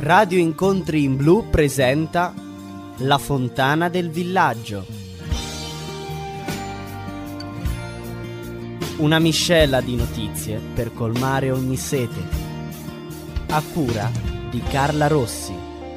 Radio Incontri in Blu presenta La Fontana del Villaggio. Una miscela di notizie per colmare ogni sete. A cura di Carla Rossi.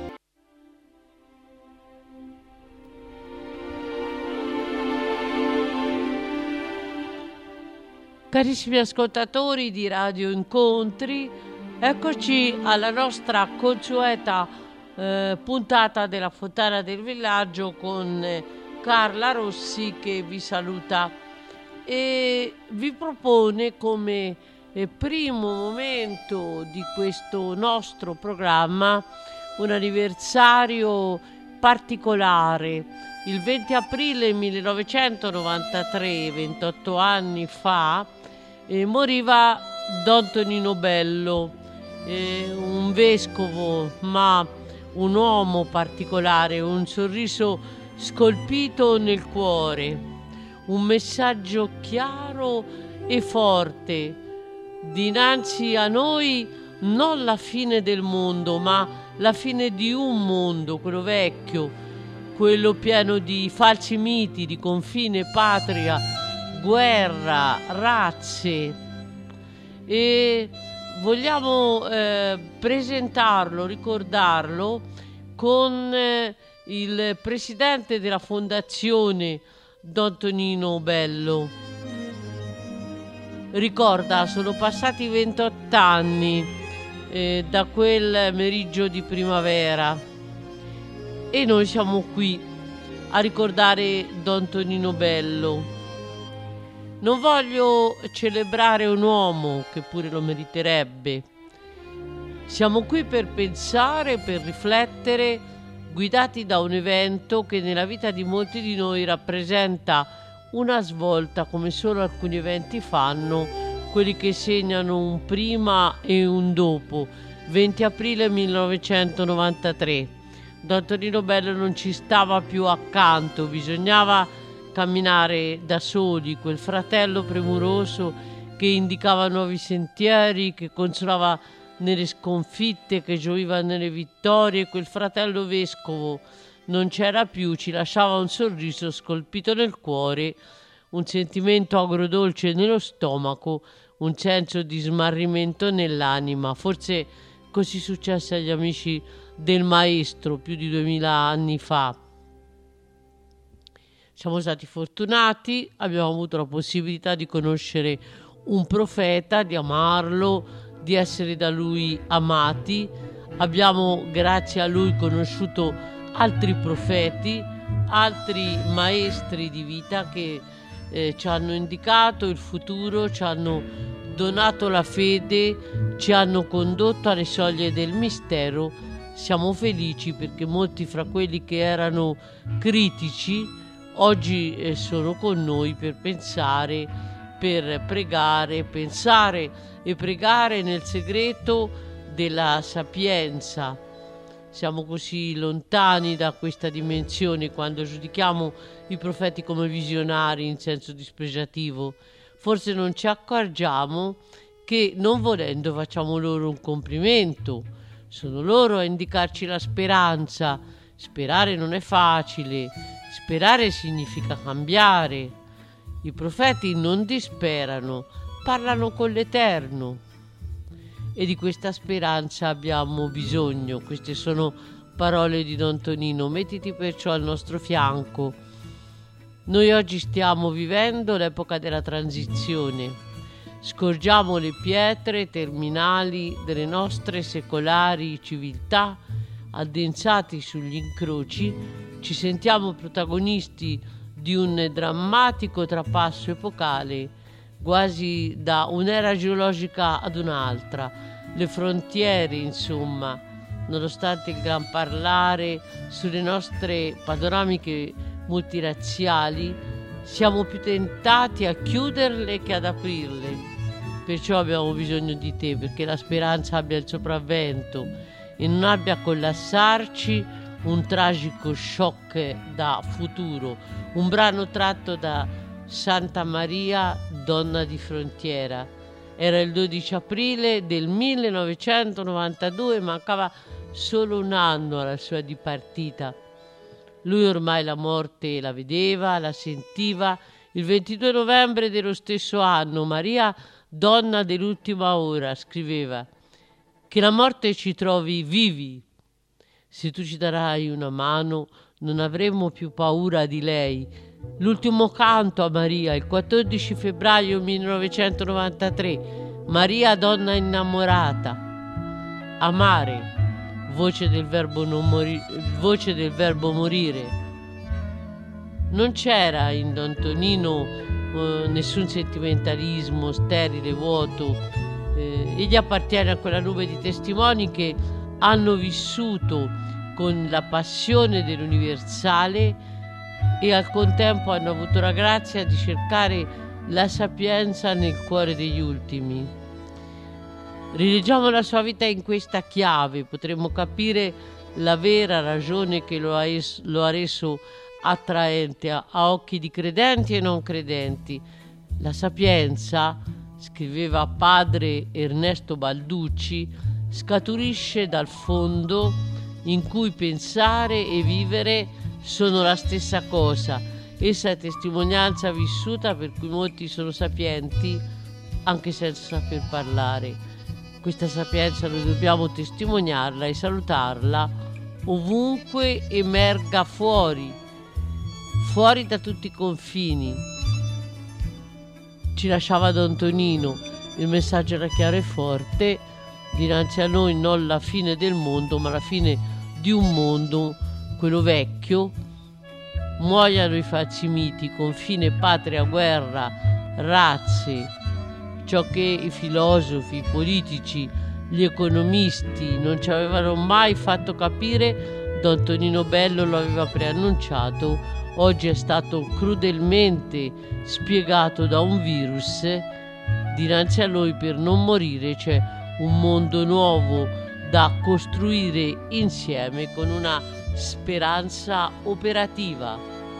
Carissimi ascoltatori di Radio Incontri, eccoci alla nostra consueta puntata della Fontana del Villaggio con Carla Rossi che vi saluta e vi propone come primo momento di questo nostro programma un anniversario particolare. Il 20 aprile 1993, 28 anni fa, moriva Don Tonino Bello, un vescovo ma un uomo particolare, un sorriso scolpito nel cuore, un messaggio chiaro e forte. Dinanzi a noi non la fine del mondo, ma la fine di un mondo, quello vecchio, quello pieno di falsi miti, di confine, patria, guerra, razze. E vogliamo presentarlo, ricordarlo con il presidente della fondazione Don Tonino Bello. Ricorda, sono passati 28 anni da quel meriggio di primavera e noi siamo qui a ricordare Don Tonino Bello. Non voglio celebrare un uomo che pure lo meriterebbe. Siamo qui per pensare, per riflettere, guidati da un evento che nella vita di molti di noi rappresenta una svolta, come solo alcuni eventi fanno, quelli che segnano un prima e un dopo. 20 aprile 1993. Don Tonino Bello non ci stava più accanto, bisognava camminare da soli, quel fratello premuroso che indicava nuovi sentieri, che consolava nelle sconfitte, che gioiva nelle vittorie, quel fratello vescovo non c'era più, ci lasciava un sorriso scolpito nel cuore, un sentimento agrodolce nello stomaco, un senso di smarrimento nell'anima. Forse così successe agli amici del maestro più di 2000 anni fa. Siamo stati fortunati, abbiamo avuto la possibilità di conoscere un profeta, di amarlo, di essere da lui amati. Abbiamo, grazie a lui, conosciuto altri profeti, altri maestri di vita che ci hanno indicato il futuro, ci hanno donato la fede, ci hanno condotto alle soglie del mistero. Siamo felici perché molti fra quelli che erano critici oggi sono con noi per pensare, per pregare, pensare e pregare nel segreto della sapienza. Siamo così lontani da questa dimensione quando giudichiamo i profeti come visionari in senso dispregiativo. Forse non ci accorgiamo che non volendo facciamo loro un complimento. Sono loro a indicarci la speranza. Sperare non è facile. Sperare significa cambiare. I profeti non disperano, parlano con l'Eterno e di questa speranza abbiamo bisogno. Queste sono parole di Don Tonino. Mettiti perciò al nostro fianco. Noi oggi stiamo vivendo l'epoca della transizione. Scorgiamo le pietre terminali delle nostre secolari civiltà addensati sugli incroci. Ci sentiamo protagonisti di un drammatico trapasso epocale, quasi da un'era geologica ad un'altra. Le frontiere, insomma, nonostante il gran parlare sulle nostre panoramiche multirazziali, siamo più tentati a chiuderle che ad aprirle. Perciò abbiamo bisogno di te, perché la speranza abbia il sopravvento e non abbia a collassarci un tragico shock da futuro. Un brano tratto da Santa Maria, donna di frontiera. Era il 12 aprile del 1992, mancava solo un anno alla sua dipartita. Lui ormai la morte la vedeva, la sentiva. Il 22 novembre dello stesso anno, Maria, donna dell'ultima ora, scriveva: che la morte ci trovi vivi. Se tu ci darai una mano, non avremo più paura di lei. L'ultimo canto a Maria, il 14 febbraio 1993. Maria, donna innamorata. Amare, voce del verbo morire. Non c'era in Don Tonino nessun sentimentalismo sterile, vuoto. Egli appartiene a quella nube di testimoni che hanno vissuto con la passione dell'universale e al contempo hanno avuto la grazia di cercare la sapienza nel cuore degli ultimi. Rileggiamo la sua vita in questa chiave, potremmo capire la vera ragione che lo ha reso attraente a occhi di credenti e non credenti. La sapienza, scriveva padre Ernesto Balducci, scaturisce dal fondo in cui pensare e vivere sono la stessa cosa. Essa è testimonianza vissuta per cui molti sono sapienti anche senza saper parlare. Questa sapienza noi dobbiamo testimoniarla e salutarla ovunque emerga fuori da tutti i confini. Ci lasciava Don Tonino, il messaggio era chiaro e forte: dinanzi a noi non la fine del mondo, ma la fine di un mondo, quello vecchio. Muoiano i falsi miti, confine, patria, guerra, razze, ciò che i filosofi, i politici, gli economisti non ci avevano mai fatto capire. Don Tonino Bello lo aveva preannunciato, oggi è stato crudelmente spiegato da un virus. Dinanzi a noi, per non morire, c'è un mondo nuovo da costruire insieme con una speranza operativa.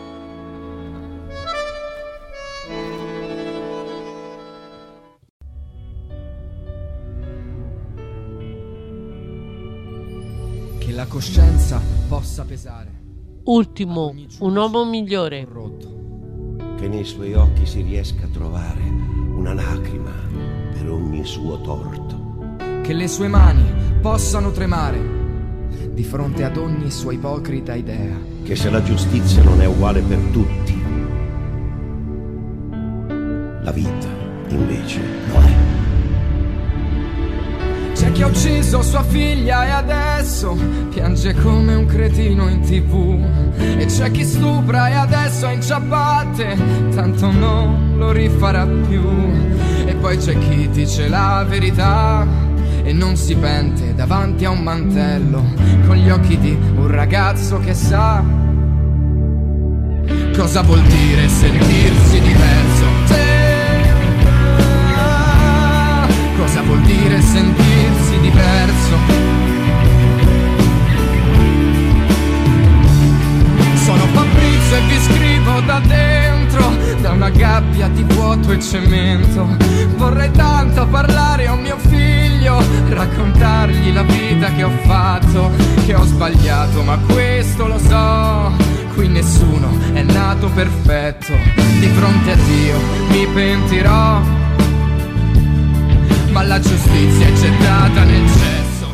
Che la coscienza possa pesare. Ultimo, un uomo migliore. Che nei suoi occhi si riesca a trovare una lacrima per ogni suo torto. Che le sue mani possano tremare di fronte ad ogni sua ipocrita idea. Che se la giustizia non è uguale per tutti, la vita invece lo è. C'è chi ha ucciso sua figlia e adesso piange come un cretino in TV. E c'è chi stupra e adesso è in ciabatte, tanto non lo rifarà più. E poi c'è chi dice la verità e non si pente davanti a un mantello, con gli occhi di un ragazzo che sa cosa vuol dire sentirsi diverso. Cosa vuol dire sentirsi diverso? Sono Fabrizio e vi scrivo da dentro, da una gabbia di vuoto e cemento. Vorrei tanto parlare a un mio figlio, raccontargli la vita che ho fatto, che ho sbagliato, ma questo lo so, qui nessuno è nato perfetto. Di fronte a Dio mi pentirò, ma la giustizia è gettata nel cesso.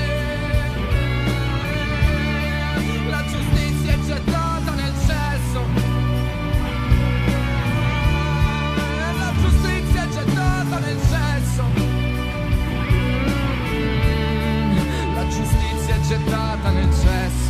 La giustizia è gettata nel cesso. La giustizia è gettata nel cesso. La giustizia è gettata nel cesso.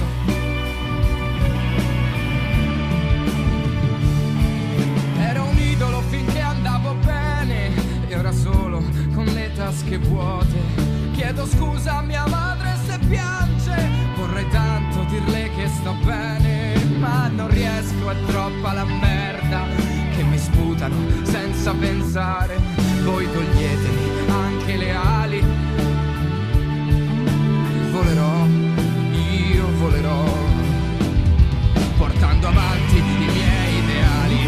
Ero un idolo finché andavo bene e ora solo con le tasche vuote. Chiedo scusa a mia madre se piange, vorrei tanto dirle che sto bene, ma non riesco, è troppa la merda che mi sputano senza pensare. Voi toglietemi anche le ali, volerò, io volerò, portando avanti i miei ideali.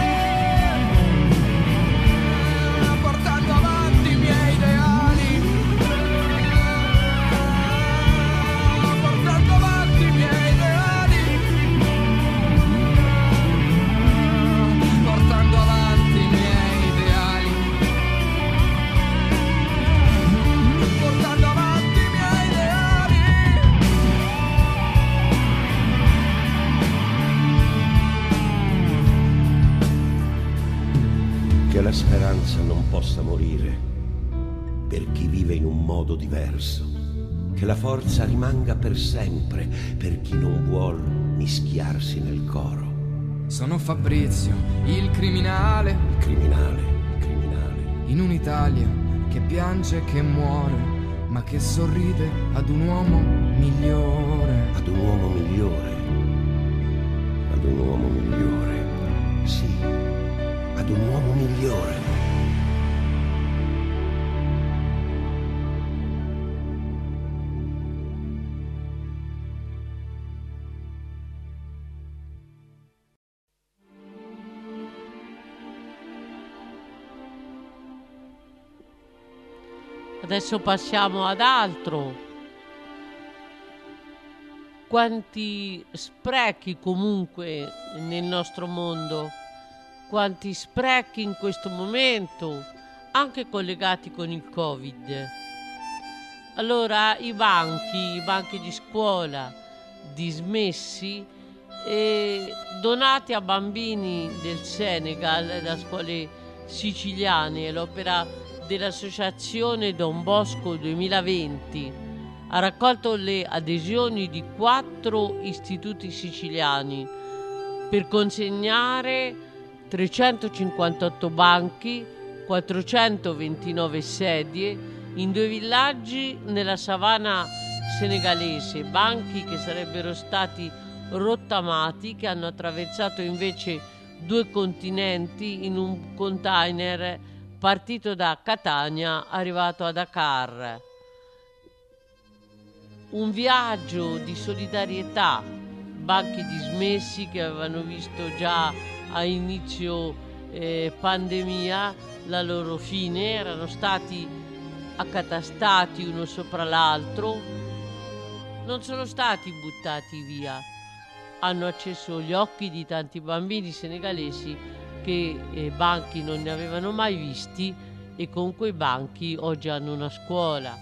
Portando avanti i miei ideali. morire per chi vive in un modo diverso, che la forza rimanga per sempre per chi non vuol mischiarsi nel coro. Sono Fabrizio, il criminale, Il criminale, in un'Italia che piange e che muore, ma che sorride ad un uomo migliore. ad un uomo migliore, ad un uomo migliore, sì, ad un uomo migliore. Adesso passiamo ad altro. Quanti sprechi comunque nel nostro mondo, quanti sprechi in questo momento, anche collegati con il Covid. Allora i banchi di scuola dismessi e donati a bambini del Senegal da scuole siciliane, l'opera dell'associazione Don Bosco 2020 ha raccolto le adesioni di 4 istituti siciliani per consegnare 358 banchi, 429 sedie in 2 villaggi nella savana senegalese, banchi che sarebbero stati rottamati, che hanno attraversato invece 2 continenti in un container partito da Catania, arrivato a Dakar. Un viaggio di solidarietà, banchi dismessi che avevano visto già a inizio pandemia la loro fine, erano stati accatastati uno sopra l'altro, non sono stati buttati via, hanno acceso gli occhi di tanti bambini senegalesi che banchi non ne avevano mai visti e con quei banchi oggi hanno una scuola.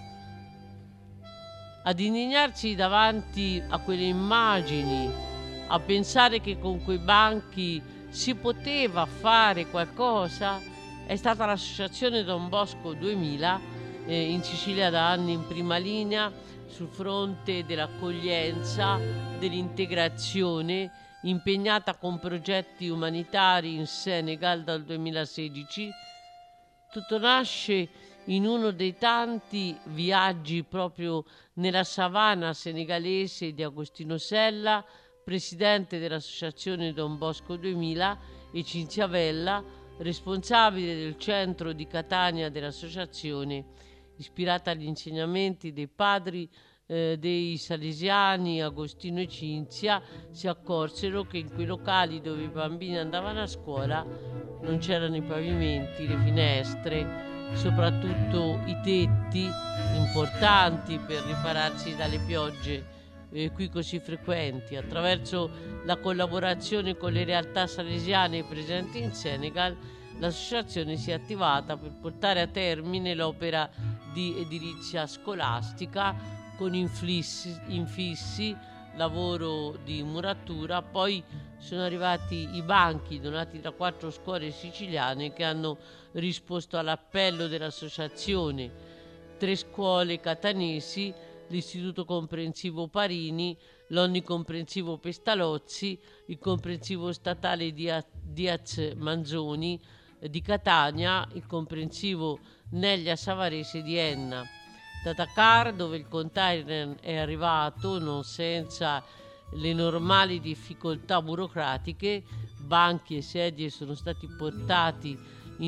Ad indignarsi davanti a quelle immagini, a pensare che con quei banchi si poteva fare qualcosa, è stata l'associazione Don Bosco 2000 in Sicilia, da anni in prima linea sul fronte dell'accoglienza, dell'integrazione, impegnata con progetti umanitari in Senegal dal 2016. Tutto nasce in uno dei tanti viaggi proprio nella savana senegalese di Agostino Sella, presidente dell'associazione Don Bosco 2000, e Cinzia Vella, responsabile del centro di Catania dell'associazione, ispirata agli insegnamenti dei padri dei salesiani Agostino e Cinzia. Si accorsero che in quei locali dove i bambini andavano a scuola non c'erano i pavimenti, le finestre, soprattutto i tetti importanti per ripararsi dalle piogge qui così frequenti. Attraverso la collaborazione con le realtà salesiane presenti in Senegal, l'associazione si è attivata per portare a termine l'opera di edilizia scolastica con infissi, lavoro di muratura. Poi sono arrivati i banchi donati da 4 scuole siciliane che hanno risposto all'appello dell'associazione. 3 scuole catanesi, l'Istituto Comprensivo Parini, l'Onnicomprensivo Pestalozzi, il Comprensivo Statale Diaz Manzoni di Catania, il Comprensivo Neglia Savarese di Enna. Da Dakar, dove il container è arrivato non senza le normali difficoltà burocratiche, banchi e sedie sono stati portati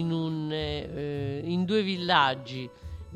in 2 villaggi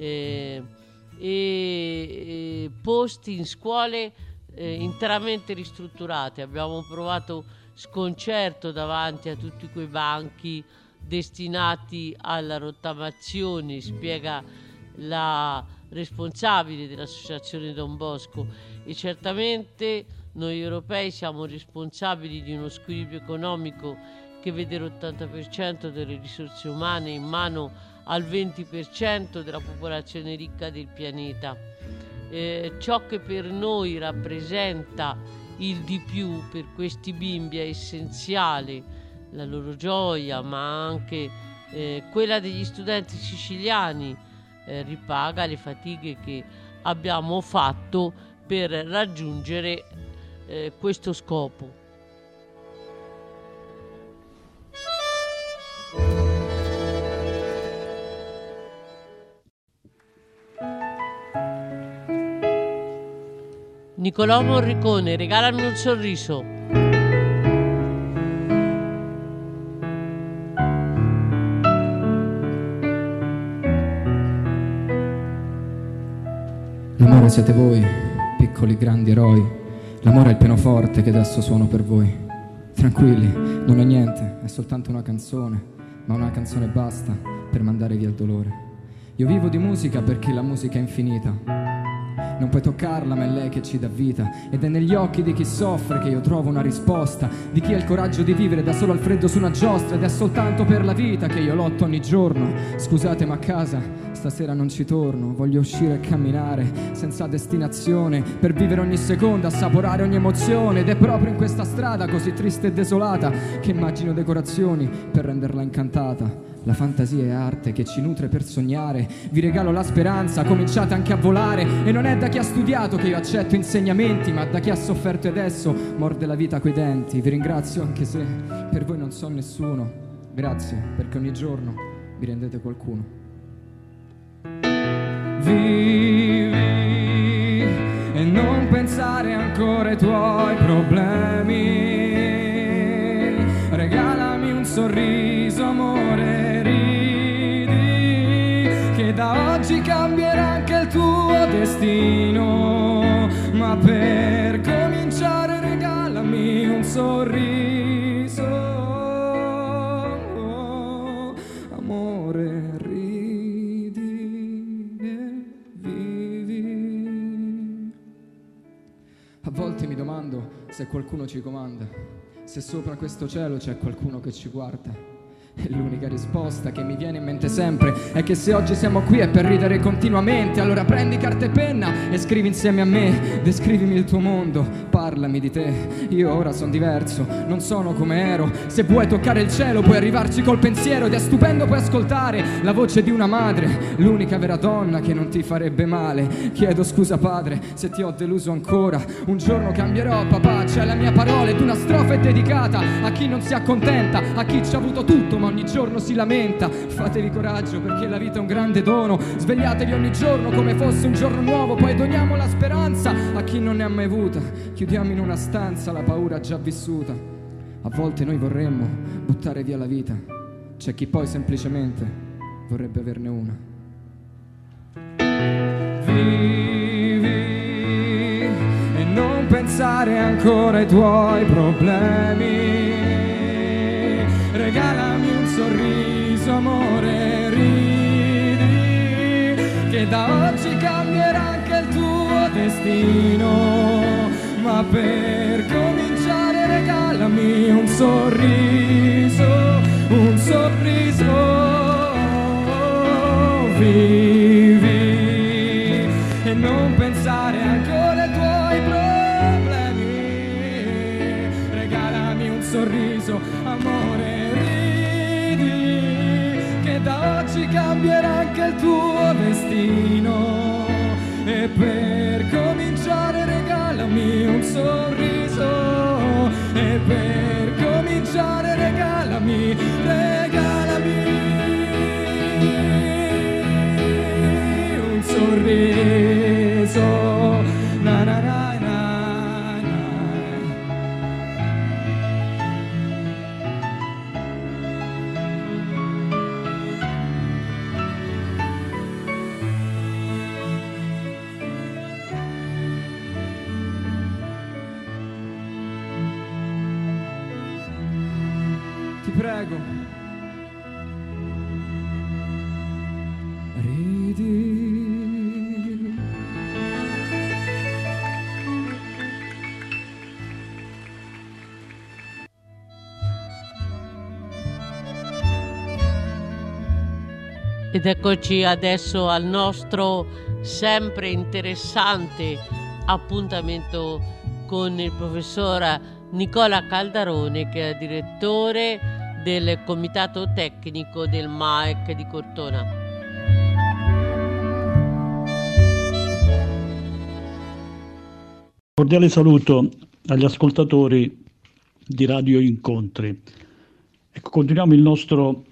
e posti in scuole interamente ristrutturate. Abbiamo provato sconcerto davanti a tutti quei banchi destinati alla rottamazione, spiega la responsabile dell'associazione Don Bosco, e certamente noi europei siamo responsabili di uno squilibrio economico che vede l'80% delle risorse umane in mano al 20% della popolazione ricca del pianeta. Ciò che per noi rappresenta il di più per questi bimbi è essenziale, la loro gioia, ma anche quella degli studenti siciliani ripaga le fatiche che abbiamo fatto per raggiungere questo scopo. Nicolò Morricone, regalami un sorriso. L'amore siete voi, piccoli grandi eroi. L'amore è il pianoforte che adesso suono per voi. Tranquilli, non è niente, è soltanto una canzone, ma una canzone basta per mandare via il dolore. Io vivo di musica perché la musica è infinita. Non puoi toccarla, ma è lei che ci dà vita. Ed è negli occhi di chi soffre che io trovo una risposta. Di chi ha il coraggio di vivere da solo al freddo su una giostra. Ed è soltanto per la vita che io lotto ogni giorno. Scusate, ma a casa stasera non ci torno. Voglio uscire e camminare senza destinazione, per vivere ogni seconda, assaporare ogni emozione. Ed è proprio in questa strada così triste e desolata che immagino decorazioni per renderla incantata. La fantasia è arte che ci nutre per sognare. Vi regalo la speranza, cominciate anche a volare. E non è da chi ha studiato che io accetto insegnamenti, ma da chi ha sofferto e adesso morde la vita coi denti. Vi ringrazio anche se per voi non so nessuno. Grazie perché ogni giorno vi rendete qualcuno. Vivi e non pensare ancora ai tuoi problemi. Regalami un sorriso, amore, ridi, che da oggi cambierà anche il tuo destino. Ma per cominciare regalami un sorriso, amore, ridi e vivi. A volte mi domando se qualcuno ci comanda, se sopra questo cielo c'è qualcuno che ci guarda. E l'unica risposta che mi viene in mente sempre è che se oggi siamo qui è per ridere continuamente. Allora prendi carta e penna e scrivi insieme a me. Descrivimi il tuo mondo, parlami di te. Io ora sono diverso, non sono come ero. Se vuoi toccare il cielo puoi arrivarci col pensiero. Ed è stupendo poi ascoltare la voce di una madre, l'unica vera donna che non ti farebbe male. Chiedo scusa padre se ti ho deluso ancora. Un giorno cambierò papà, c'è la mia parola ed una strofa è dedicata a chi non si accontenta, a chi ci ha avuto tutto ma ogni giorno si lamenta. Fatevi coraggio perché la vita è un grande dono. Svegliatevi ogni giorno come fosse un giorno nuovo. Poi doniamo la speranza a chi non ne ha mai avuta. Chiudiamo in una stanza la paura già vissuta. A volte noi vorremmo buttare via la vita, c'è chi poi semplicemente vorrebbe averne una. Vivi e non pensare ancora ai tuoi problemi. Regalami un sorriso, amore, ridi, che da oggi cambierà anche il tuo destino. Ma per cominciare regalami un sorriso, un sorriso. Vivi e non pensare ancora ai tuoi problemi. Regalami un sorriso, amore, da oggi cambierà anche il tuo destino. E per cominciare regalami un sorriso. E per cominciare regalami, regalami un sorriso. Na na na. Prego, ridi. Ed eccoci adesso al nostro sempre interessante appuntamento con il professor Nicola Caldarone, che è direttore del comitato tecnico del MAEC di Cortona. Cordiale saluto agli ascoltatori di Radio Incontri. Ecco, continuiamo il nostro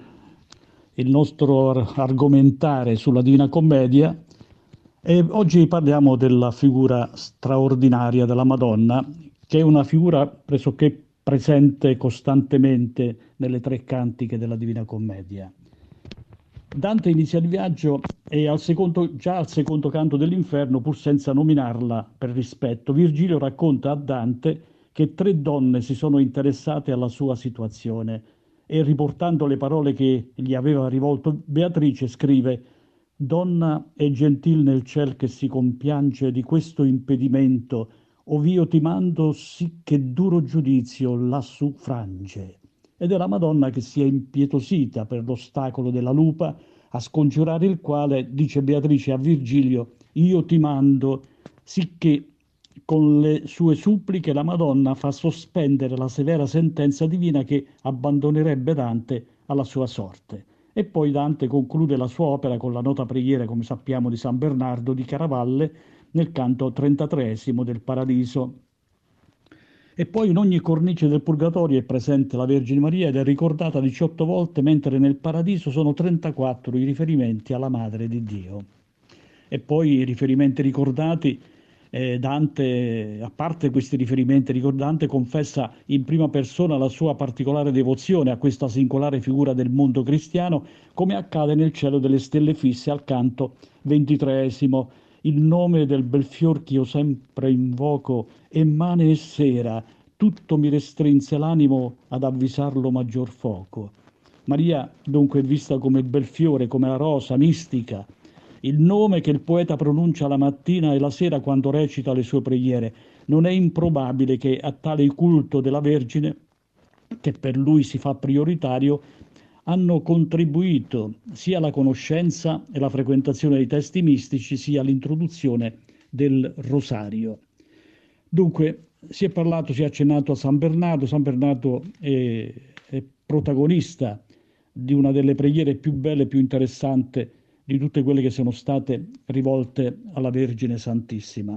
argomentare sulla Divina Commedia e oggi parliamo della figura straordinaria della Madonna, che è una figura pressoché presente costantemente nelle tre cantiche della Divina Commedia. Dante inizia il viaggio e già al secondo canto dell'Inferno, pur senza nominarla per rispetto, Virgilio racconta a Dante che tre donne si sono interessate alla sua situazione e, riportando le parole che gli aveva rivolto Beatrice, scrive: «Donna e gentil nel ciel che si compiange di questo impedimento, ov'io ti mando sì che duro giudizio lassù frange». Ed è la Madonna che si è impietosita per l'ostacolo della lupa, a scongiurare il quale, dice Beatrice a Virgilio, io ti mando, sicché con le sue suppliche la Madonna fa sospendere la severa sentenza divina che abbandonerebbe Dante alla sua sorte. E poi Dante conclude la sua opera con la nota preghiera, come sappiamo, di San Bernardo di Caravalle nel canto 33esimo del Paradiso. E poi in ogni cornice del Purgatorio è presente la Vergine Maria ed è ricordata 18 volte, mentre nel Paradiso sono 34 i riferimenti alla Madre di Dio. E poi i riferimenti ricordati, Dante, a parte questi riferimenti, Dante confessa in prima persona la sua particolare devozione a questa singolare figura del mondo cristiano, come accade nel cielo delle stelle fisse al canto 23esimo. Il nome del bel fior ch'io sempre invoco, emmane e sera, tutto mi restrinse l'animo ad avvisarlo maggior foco. Maria dunque è vista come il bel fiore, come la rosa mistica, il nome che il poeta pronuncia la mattina e la sera quando recita le sue preghiere. Non è improbabile che a tale culto della Vergine, che per lui si fa prioritario, hanno contribuito sia la conoscenza e la frequentazione dei testi mistici, sia l'introduzione del rosario. Dunque, si è accennato a San Bernardo. San Bernardo è protagonista di una delle preghiere più belle e più interessanti di tutte quelle che sono state rivolte alla Vergine Santissima.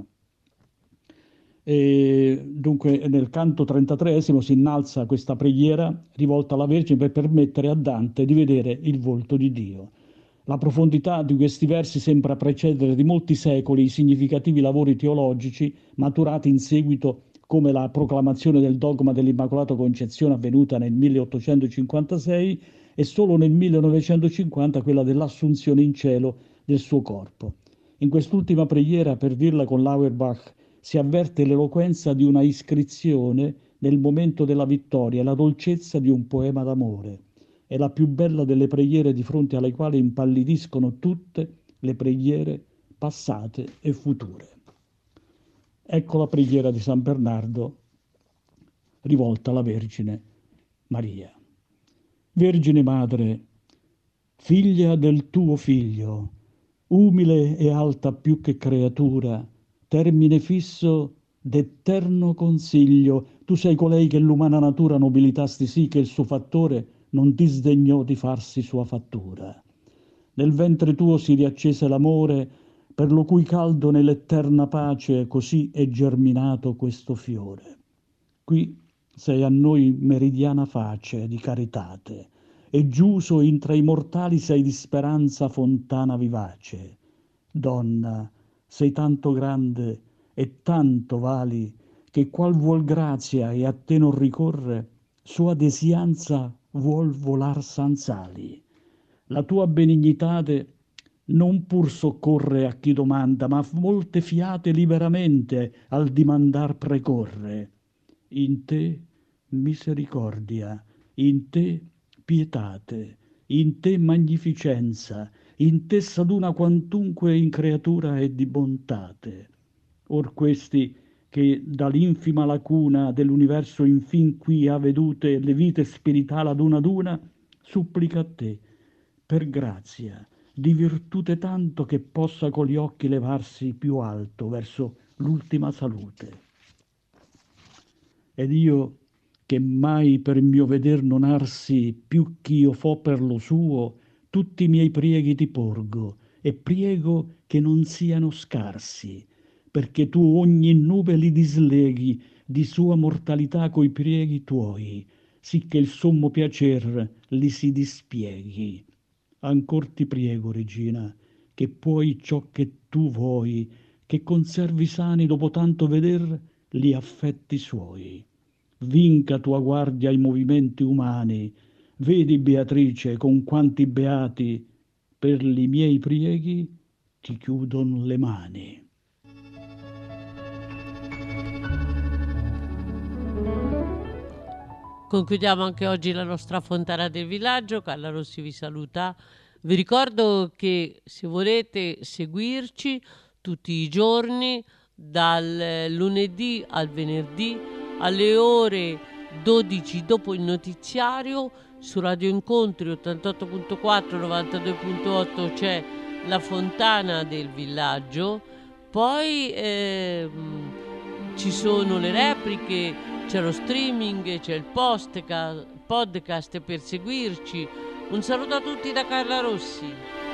E dunque nel canto 33esimo si innalza questa preghiera rivolta alla Vergine per permettere a Dante di vedere il volto di Dio. La profondità di questi versi sembra precedere di molti secoli i significativi lavori teologici maturati in seguito, come la proclamazione del dogma dell'Immacolata Concezione avvenuta nel 1856 e solo nel 1950 quella dell'assunzione in cielo del suo corpo. In quest'ultima preghiera, per dirla con l'Auerbach, si avverte l'eloquenza di una iscrizione nel momento della vittoria e la dolcezza di un poema d'amore. È la più bella delle preghiere di fronte alle quali impallidiscono tutte le preghiere passate e future. Ecco la preghiera di San Bernardo rivolta alla Vergine Maria. Vergine Madre, figlia del tuo Figlio, umile e alta più che creatura, termine fisso d'eterno consiglio, tu sei colei che l'umana natura nobilitasti sì che il suo fattore non disdegnò di farsi sua fattura. Nel ventre tuo si riaccese l'amore, per lo cui caldo nell'eterna pace così è germinato questo fiore. Qui sei a noi meridiana face di caritate, e giuso intra i mortali sei di speranza fontana vivace. Donna, sei tanto grande e tanto vali, che qual vuol grazia e a te non ricorre, sua desianza vuol volar sanzali. La tua benignitate non pur soccorre a chi domanda, ma molte fiate liberamente al dimandar precorre. In te misericordia, in te pietate, in te magnificenza, in te s'aduna quantunque in creatura è di bontate. Or questi che dall'infima lacuna dell'universo infin qui ha vedute le vite spiritali ad una, supplica a te, per grazia, di virtute tanto che possa con gli occhi levarsi più alto verso l'ultima salute. Ed io, che mai per mio veder non arsi più ch'io fo per lo suo, tutti i miei prieghi ti porgo, e priego che non siano scarsi, perché tu ogni nube li disleghi di sua mortalità coi prieghi tuoi, sicché il sommo piacer li si dispieghi. Ancor ti priego, regina, che puoi ciò che tu vuoi, che conservi sani dopo tanto veder gli affetti suoi. Vinca tua guardia ai movimenti umani, vedi Beatrice con quanti beati per li miei prieghi ti chiudon le mani. Concludiamo anche oggi la nostra fontana del villaggio. Carla Rossi vi saluta. Vi ricordo che se volete seguirci tutti i giorni, dal lunedì al venerdì alle ore 12 dopo il notiziario, su Radio Incontri 88.4 92.8 c'è la fontana del villaggio. Poi ci sono le repliche, c'è lo streaming, c'è il podcast per seguirci. Un saluto a tutti da Carla Rossi.